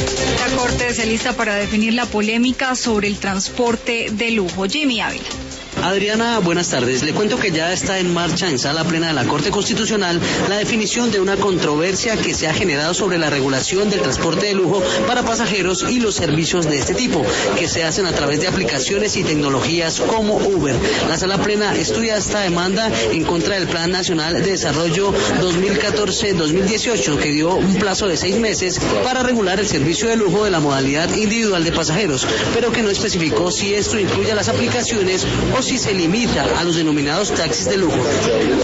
La Corte se lista para definir la polémica sobre el transporte de lujo. Jimmy Ávila. Adriana, buenas tardes. Le cuento que ya está en marcha en sala plena de la Corte Constitucional la definición de una controversia que se ha generado sobre la regulación del transporte de lujo para pasajeros y los servicios de este tipo, que se hacen a través de aplicaciones y tecnologías como Uber. La sala plena estudia esta demanda en contra del Plan Nacional de Desarrollo 2014-2018, que dio un plazo de 6 meses para regular el servicio de lujo de la modalidad individual de pasajeros, pero que no especificó si esto incluye las aplicaciones o si se limita a los denominados taxis de lujo.